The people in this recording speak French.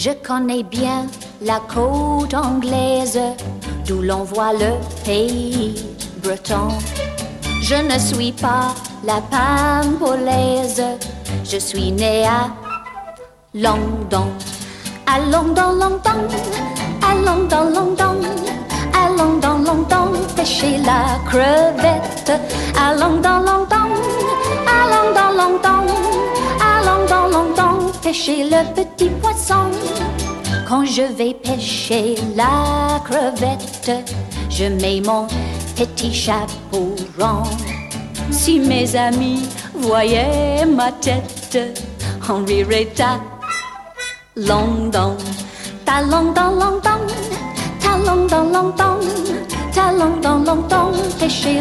Je connais bien la côte anglaise, d'où l'on voit le pays breton. Je ne suis pas la Pampolaise, je suis née à London. À London, London, à London, London, à London, London, pêcher la crevette. À London, London, à London, London, à London, London, pêcher le petit poisson. Quand je vais pêcher la crevette, je mets mon petit chapeau rond. Si mes amis voyaient ma tête, on rirait à London. Ta London, London, ta London, London, ta London, London, pêcher